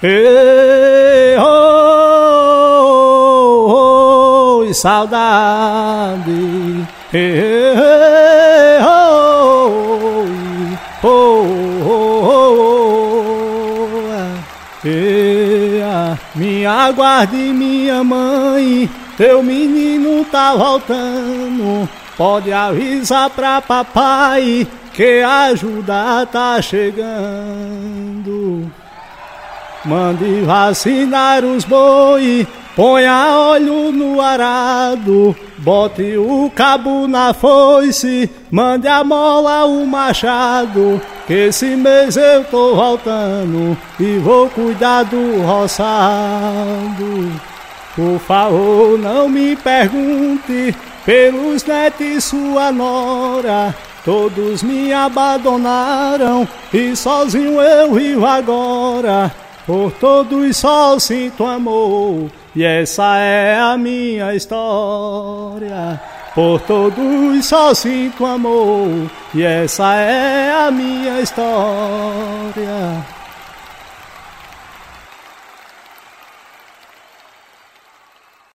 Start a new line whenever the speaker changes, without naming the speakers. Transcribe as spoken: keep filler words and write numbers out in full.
Ei, oh, oh, saudade. Ei, oh, oh, oh, oh, ei, minha guarda e minha mãe, teu menino tá voltando. Pode avisar pra papai que a ajuda tá chegando. Mande vacinar os boi, ponha óleo no arado, bote o cabo na foice, mande a mola o machado, que esse mês eu tô voltando e vou cuidar do roçado. Por favor, não me pergunte pelos netos sua nora, todos me abandonaram e sozinho eu vivo agora. Por todos só sinto amor, e essa é a minha história. Por todos só sinto amor, e essa é a minha história.